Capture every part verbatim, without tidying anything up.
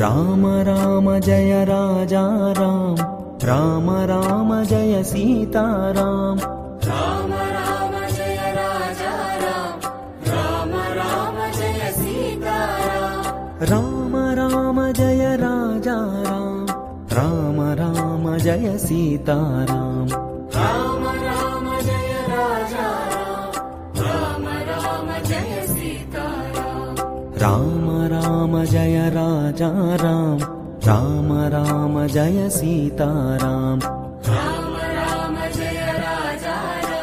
Rama Rama Jaya Raja Rama Rama Rama Jaya Sitaram Rama Rama Jaya Raja Rama Rama Rama Jaya Sitaram Rama Rama Jaya Raja Rama Rama Rama Jaya Sitaram Rama Rama Jaya Raja Rama Rama Jaya Sitaram Rama Rama Jaya Raja Rama Rama Rama Jaya Sitaram Rama Rama Jaya Raja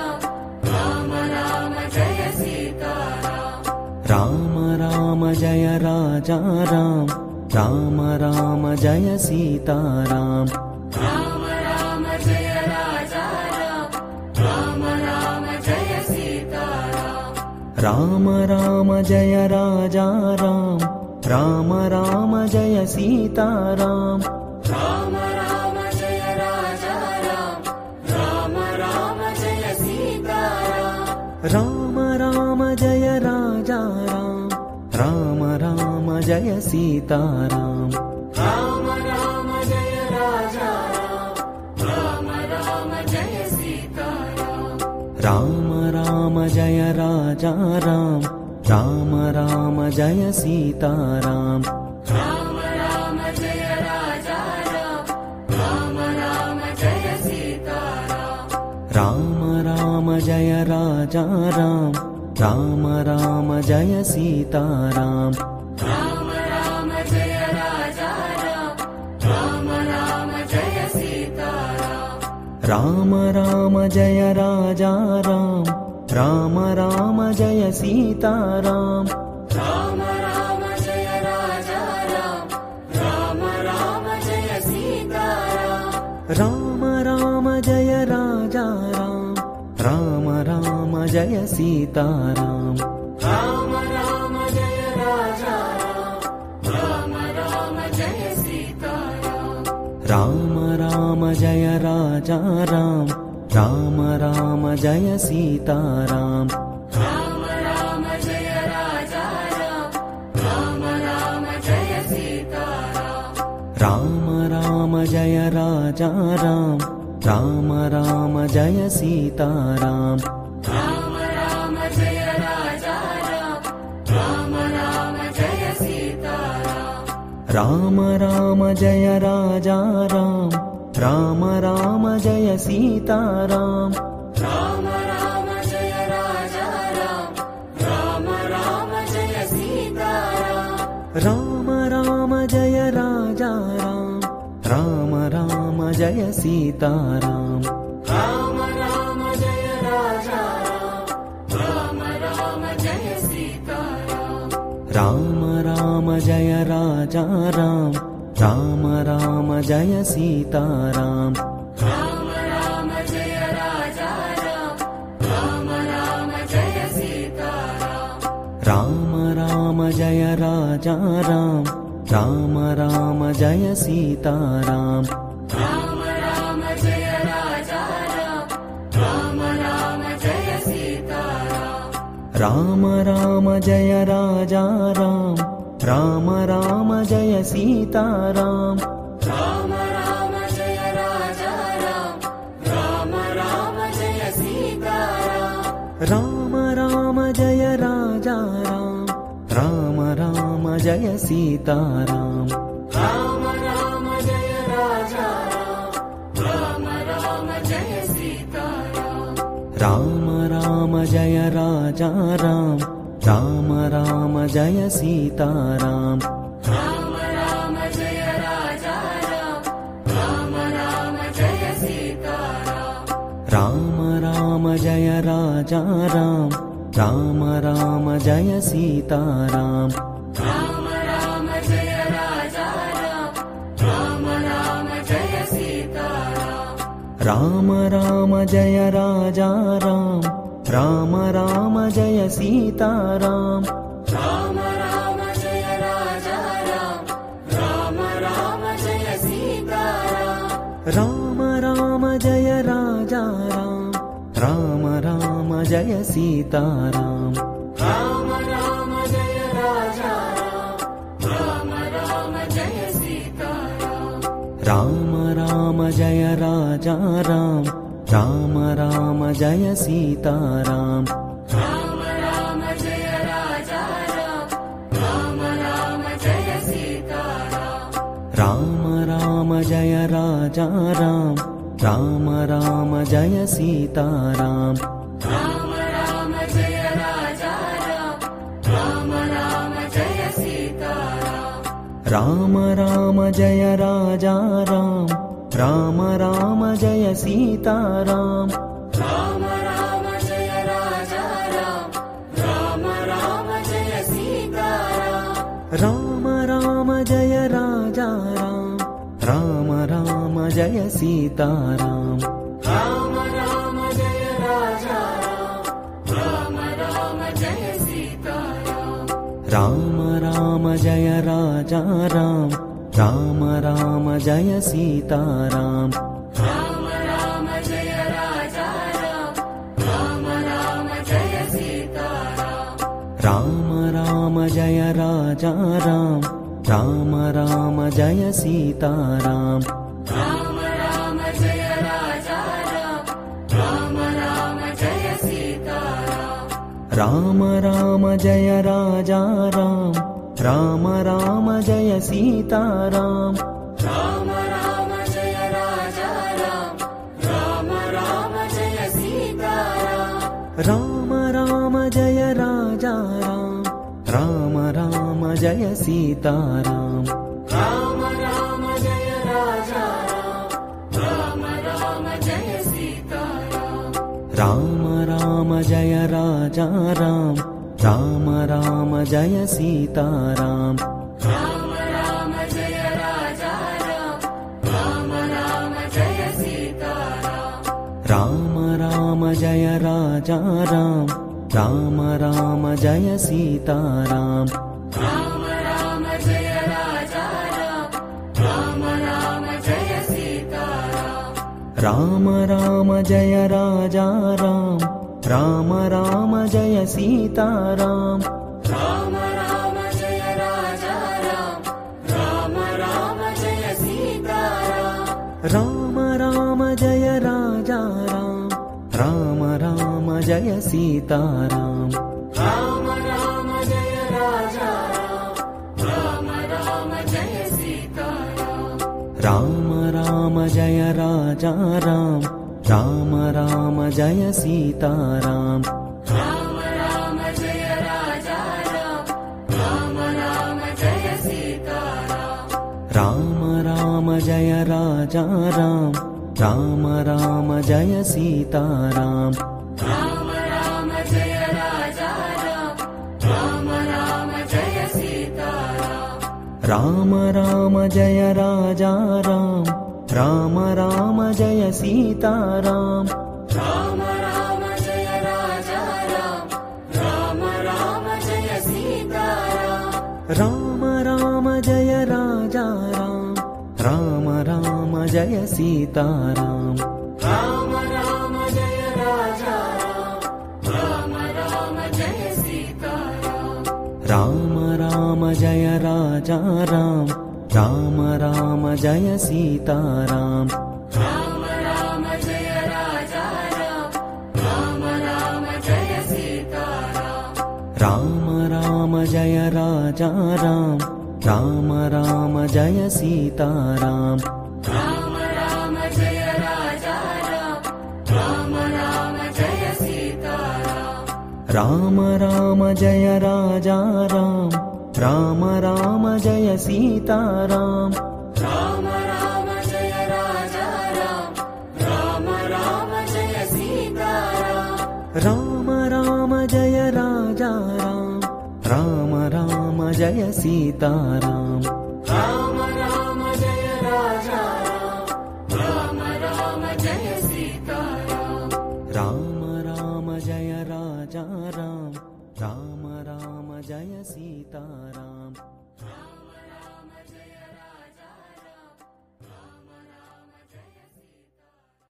Rama Rama Jaya Sitaram Rama Rama Jaya Raja Rama Rama Rama Jaya Sitaram Rama Rama Jaya Raja Rama Rama Jaya Sitaram Rama Rama Jaya Raja Rama Rama Rama Jaya Sitaram Rama Rama Jaya Raja Rama Rama Jaya Sitaram Rama Rama Jaya Raja Rama Rama Rama Jaya Sitaram Rama Rama Jaya Raja Rama Rama Jaya Sitaram Rama Rama Jaya Raja Rama Rama Rama Jaya Sitaram Rama Rama Jaya Raja Rama Rama Jaya Sitaram Rama Rama Jaya Raja Rama Rama Rama Jaya Sitaram Rama Rama Jaya Raja Rama Rama Jaya Sitaram Rama Rama Jaya Raja Rama Rama Rama Jaya Sitaram Rama Rama Jaya Raja Rama Rama Jaya Sitaram Rama Rama Jaya Raja Rama Rama Rama Jaya Sitaram Rama Rama Jaya Raja Rama Rama Jaya Sitaram Rama Rama Jaya Raja Rama Rama Rama Jaya Sitaram Rama Rama Jaya Raja Rama Rama Jaya Sitaram Rama Rama Jaya Raja Rama Rama Rama Jaya Sitaram Rama Rama Jaya Raja Rama Rama Jaya Sitaram Rama Rama Jaya Raja Rama Rama Rama Jaya Sitaram Rama Rama Jaya Raja Rama Rama Jaya Sitaram Rama Rama Jaya Raja Rama Rama Rama Jaya Sitaram Rama Rama Jaya Raja Rama Rama Jaya Sitaram Rama Rama Jaya Raja Rama Rama Rama Jaya Sitaram Rama Rama Jaya Raja Rama Rama Jaya Sitaram Rama Rama Jaya Raja Rama Rama Rama Jaya Sitaram Rama Rama Jaya Raja Rama Rama Jaya Sitaram Rama Rama Jaya Raja Rama Rama Rama Jaya Sitaram Rama Rama Jaya Raja Rama Rama Jaya Sitaram Rama Rama Jaya Raja Rama Rama Rama Jaya Sitaram Rama Rama Jaya Raja Rama Rama Jaya Sitaram Rama Rama Jaya Raja Rama Rama Rama Jaya Sitaram Rama Rama Jaya Raja Rama Rama Jaya Sitaram Rama Rama Jaya Raja Rama Rama Rama Jaya Sitaram Rama Rama Jaya Raja Rama Rama Jaya Sitaram Rama Rama Jaya Raja Rama Rama Rama Jaya Sitaram Rama Rama Jaya Raja Rama Rama Jaya Sitaram Rama Rama Jaya Raja Rama Rama Rama Jaya Sitaram Rama Rama Jaya Raja Rama Rama Jaya Rama Rama Jaya Raja Rama Rama Rama Jaya Sitaram Rama Rama Jaya Raja Rama Rama Rama Jaya Sitaram Rama Rama Jaya Raja Rama Rama Rama Jaya Sitaram Rama Rama Jaya Raja Rama Rama Rama Jaya Sitaram Rama Rama Jaya Raja Rama Rama Rama Jaya Sitaram Rama Rama Jaya Raja Rama Rama Rama Jaya Sitaram Rama Rama Jaya Raja Rama Rama Rama Jaya Sitaram Rama Rama Jaya Raja Rama Rama Rama Jaya Sitaram Rama Rama Jaya Raja Rama Rama Rama Jaya Sitaram Rama Rama Jaya Raja Rama Rama Rama Jaya Sitaram Rama Rama Jaya Raja Rama Rama Rama Jaya Sitaram Rama Rama Jaya Raja Rama Rama Jaya Sitaram Rama Rama Jaya Raja Rama Rama Rama Jaya Sitaram Rama Rama Jaya Raja Rama Rama Jaya Sitaram Rama Rama Jaya Raja Rama Rama Rama Jaya Sitaram Rama Rama Jaya Raja Rama Rama Jaya Sitaram Rama Rama Jaya Raja Rama Rama Rama Jaya Sitaram Rama Rama Jaya Raja Rama Rama Jaya Sitaram Rama Rama Jaya Raja Rama Rama Rama Jaya Sitaram Rama Rama Jaya Raja Rama Rama Jaya Sitaram Rama Rama Jaya Raja Rama Rama Rama Jaya Sitaram Rama Rama Jaya Raja Rama Rama Jaya Sitaram Rama Rama Jaya Raja Rama Rama Rama Jaya Sitaram Rama Rama Jaya Raja Rama Rama Jaya Sitaram Rama Rama Jaya Raja Rama Rama Rama Jaya Sitaram Rama Rama Jaya Raja Rama Rama Jaya Sitaram Rama Rama Jaya Raja Rama Rama Rama Jaya Sitaram Rama Rama Jaya Raja Rama Rama Jaya Sitaram Rama Rama Jaya Raja Rama Rama Rama Jaya Sitaram Rama Rama Jaya Raja Rama Rama Jaya Sitaram Rama Rama Jaya Raja Rama Rama Rama Jaya Sitaram Rama Rama Jaya Raja Rama Rama Jaya Sitaram Rama Rama Jaya Raja Rama Rama Rama Jaya Sitaram Rama Rama Jaya Raja Rama Rama Jaya Sitaram Rama Rama Jaya Raja Rama Rama Rama Jaya Sitaram Rama Rama Jaya Raja Rama Rama Jaya Sitaram Rama Rama Jaya Raja Rama Rama Rama Jaya Sitaram Rama Rama Jaya Raja Rama Rama Jaya Sitaram Rama Rama Jaya Raja Rama Rama Rama Jaya Sitaram Rama Rama Jaya Raja Rama Rama Jaya Sitaram Rama Rama Jaya Raja Rama Rama Rama Jaya Sitaram